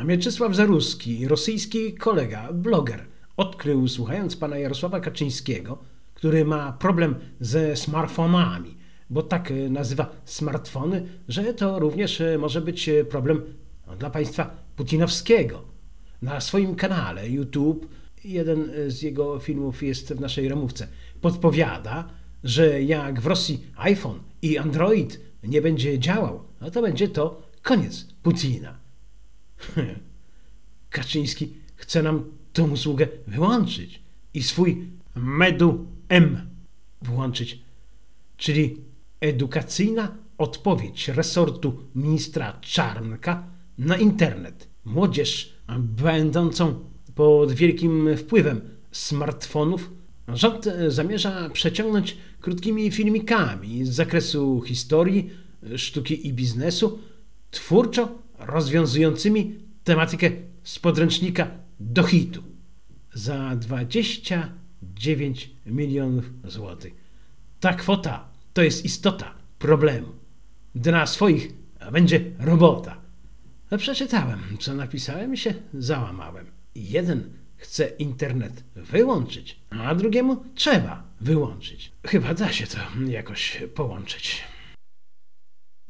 A Mieczysław Zaruski, rosyjski kolega, bloger, odkrył, słuchając pana Jarosława Kaczyńskiego, który ma problem ze smartfonami, bo tak nazywa smartfony, że to również może być problem dla państwa putinowskiego. Na swoim kanale YouTube, jeden z jego filmów jest w naszej ramówce, podpowiada, że jak w Rosji iPhone i Android nie będzie działał, no to będzie to koniec Putina. Kaczyński chce nam tę usługę wyłączyć i swój Medu-M włączyć, czyli edukacyjna odpowiedź resortu ministra Czarnka na internet. Młodzież będącą pod wielkim wpływem smartfonów rząd zamierza przeciągnąć krótkimi filmikami z zakresu historii, sztuki i biznesu, twórczo rozwiązującymi tematykę z podręcznika do hitu za 29 milionów złotych. Ta kwota to jest istota problemu. Dla swoich będzie robota. Przeczytałem, co napisałem i się załamałem. Jeden chce internet wyłączyć, a drugiemu trzeba wyłączyć. Chyba da się to jakoś połączyć.